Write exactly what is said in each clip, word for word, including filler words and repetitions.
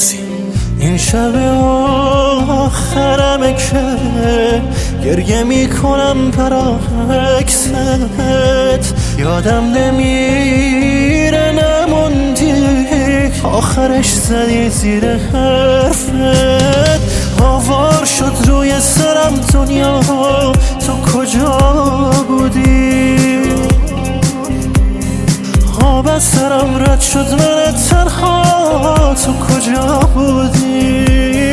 عباسی. این شب آخرمه که گریه میکنم برا عکست، یادم نمیره نموندی آخرش زدی زیر حرفت. آوار شد روی سرم دنیا، تو کجا بودی؟ آب از سرم رد شد من تنها، تو کجا بودی؟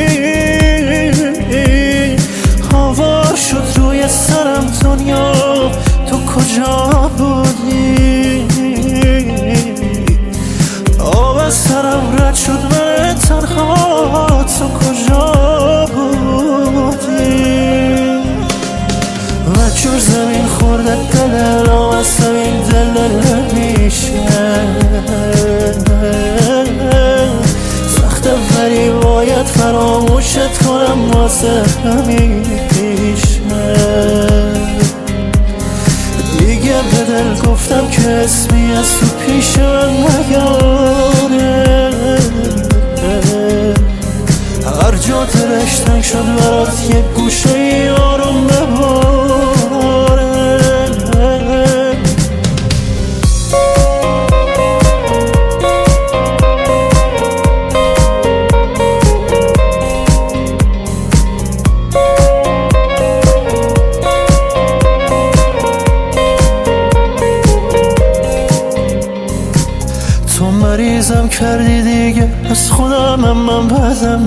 آوار شد روی سرم دنیا، تو کجا بودی؟ آب از سرم رد شد من تنها، تو کجا بودی؟ و جور زمین خورده دلم از زمین دل نمیشه، سخته ولی باید فراموشت کنم واسه همیشه. دیگه به دل گفتم که اسمی از تو پیش من نیاره، هر جا دلش تنگ شد برات یک گوشه ای آروم بباره. تو مریضم کردی دیگه از خودم، هم من بدم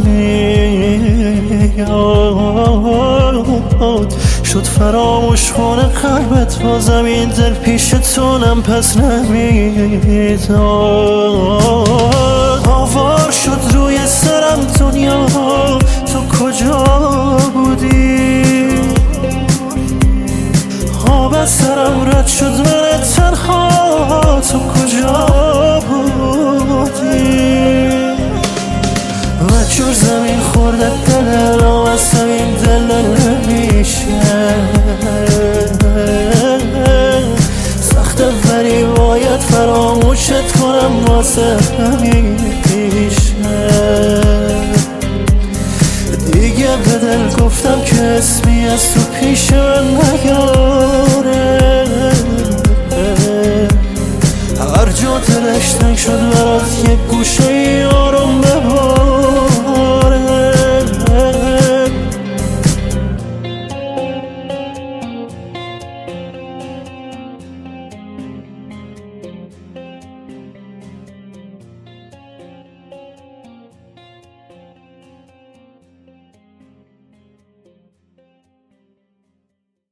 میاد، شد فراموش کنه قلبت بازم این دل پیشتونم پس نمیداد. آوار شد روی سرم دنیا، تو کجا بودی؟ آب از سرم رد شد من تنها، تو کجا بودی؟ و جور زمین خورده دلم از زمین دل نمیشه، سخته ولی باید فراموشت کنم واسه همیشه. دیگه به دل گفتم که اسمی از تو پیش من